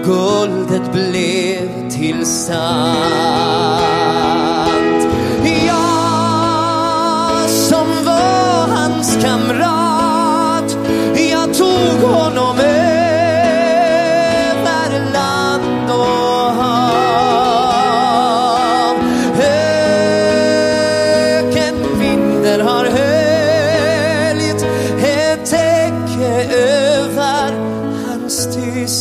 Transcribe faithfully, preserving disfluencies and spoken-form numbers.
guldet blev till sand. Jag som var hans kamrat